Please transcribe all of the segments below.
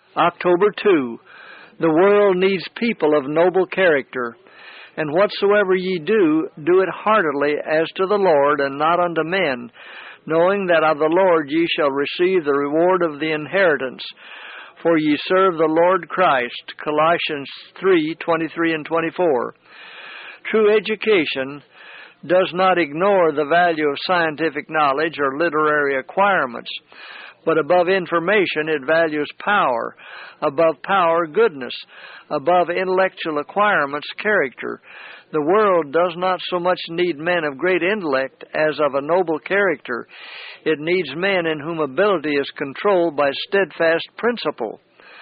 October 2. The world needs people of noble character. And whatsoever ye do, do it heartily as to the Lord, and not unto men, knowing that of the Lord ye shall receive the reward of the inheritance. For ye serve the Lord Christ. Colossians 3:23 and 24. True education does not ignore the value of scientific knowledge or literary acquirements, but above information it values power, above power goodness, above intellectual acquirements character. The world does not so much need men of great intellect as of a noble character. It needs men in whom ability is controlled by steadfast principle.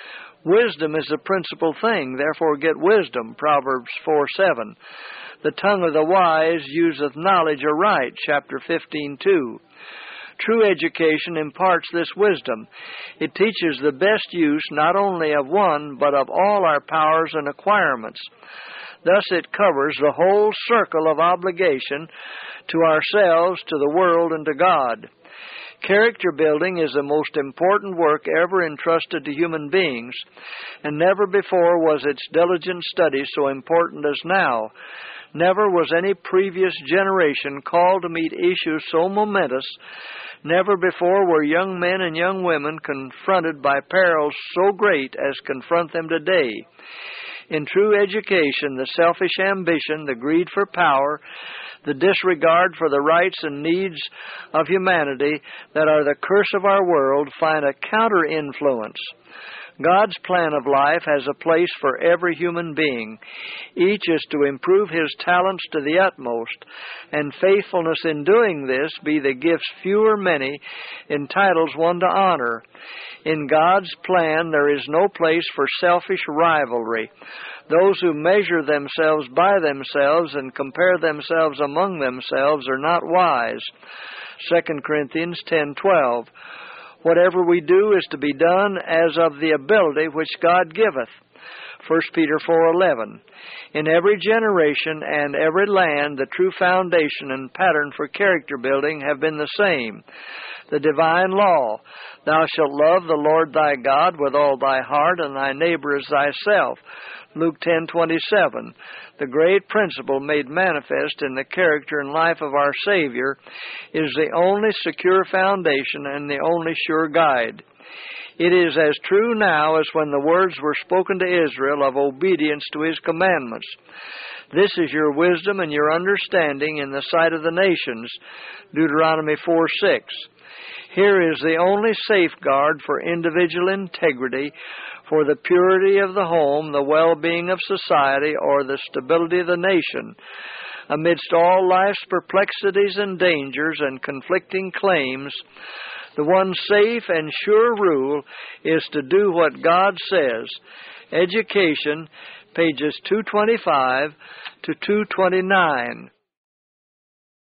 Wisdom is the principal thing, therefore get wisdom, Proverbs 4:7. The tongue of the wise useth knowledge aright, chapter 15:2. True education imparts this wisdom. It teaches the best use not only of one, but of all our powers and acquirements. Thus it covers the whole circle of obligation to ourselves, to the world, and to God. Character building is the most important work ever entrusted to human beings, and never before was its diligent study so important as now. Never was any previous generation called to meet issues so momentous. Never before were young men and young women confronted by perils so great as confront them today. In true education, the selfish ambition, the greed for power, the disregard for the rights and needs of humanity that are the curse of our world find a counter-influence. God's plan of life has a place for every human being. Each is to improve his talents to the utmost, and faithfulness in doing this, be the gifts few or many, entitles one to honor. In God's plan there is no place for selfish rivalry. Those who measure themselves by themselves and compare themselves among themselves are not wise. 2 Corinthians 10:12. Whatever we do is to be done as of the ability which God giveth. 1 Peter 4:11. In every generation and every land, the true foundation and pattern for character building have been the same. The divine law, thou shalt love the Lord thy God with all thy heart, and thy neighbor as thyself. Luke 10:27. The great principle made manifest in the character and life of our Savior is the only secure foundation and the only sure guide. It is as true now as when the words were spoken to Israel of obedience to his commandments. This is your wisdom and your understanding in the sight of the nations. Deuteronomy 4:6. Here is the only safeguard for individual integrity, for the purity of the home, the well-being of society, or the stability of the nation. Amidst all life's perplexities and dangers and conflicting claims, the one safe and sure rule is to do what God says. Education, pages 225 to 229.